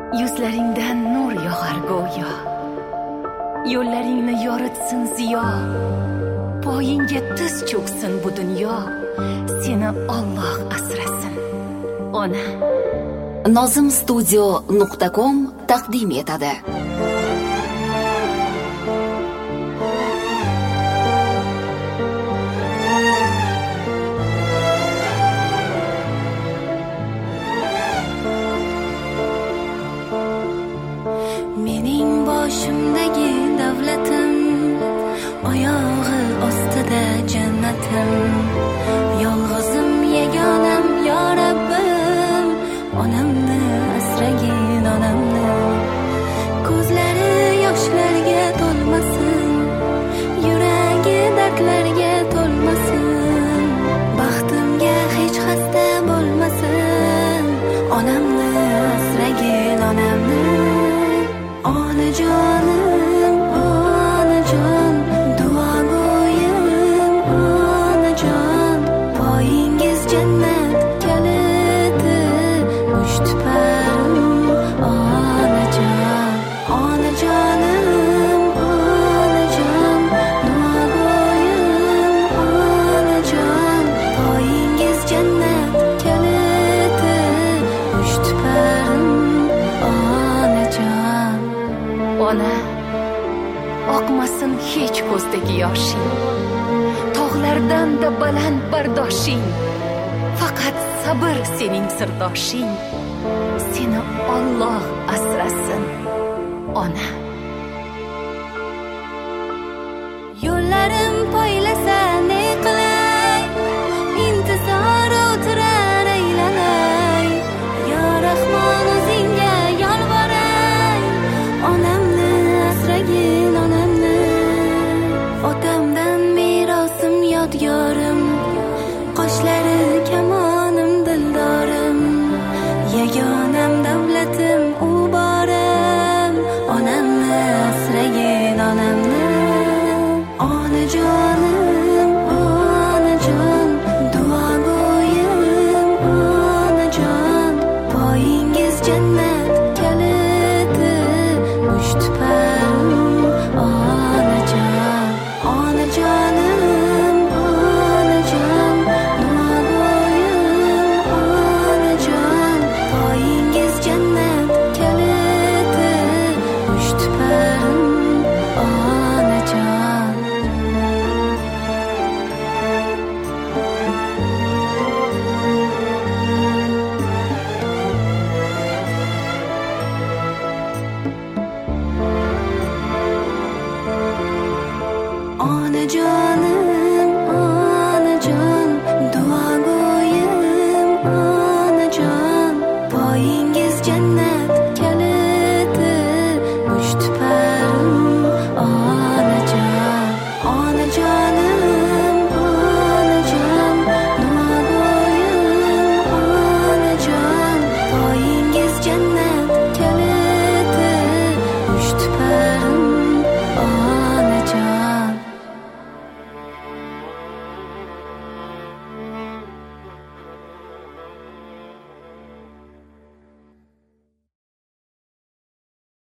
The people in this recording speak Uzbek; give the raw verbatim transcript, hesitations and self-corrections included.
Yuzlaringdan nur yog'ar go'yo, yo'llaringni yoritsin ziyo, poyingga tiz cho'ksin bu dunyo, seni Alloh asrasin. Ona Nozim studio nuqta com taqdim etadi. Mening boshimdagi davlatim, oyog'i ostida jannatim, yolg'izim yagonam yo Rabbim, onamni asragin onamni, ko'zlari yoshlarga to'lmasin, yuragi dardlarga to'lmasin, baxtimga hech xasta bo'lmasin, onamni asragin onamni. Onajonim, onajon, duogo'yim, onajon, poyingiz jannat kaliti, mushtparim, onajon, onajonim, onajon, duogo'yim, onajon, poyingiz jannat kaliti, mushtparim, onajon. ona, oqmasin hech ko'zdagi yoshing, tog'lardan da baland bardoshing, faqat sabr sening sirdoshing, seni Alloh asrasin, ona. Yo'llarim poylasa ne qilay, intizor o'tirar aylanay, yo Rahmon o'zingga yolvoray, onamni asragin onamni. Otamdan merosim yodgorim, qoshlari kamonim dildorim, yagonam davlatim u borim, onamni asragin onamni. Onajonim, onajon, duogo'yim, onajon, poyingiz jannat kaliti, mushtparim, onajon, onajonim, onajon, duogo'yim, onajon, poyingiz jannat kaliti, mushtparim, onajon. Onajonim, onajon, duogo'yim, onajon, poyingiz jannat kaliti, mushtparim, onajon, onajonim.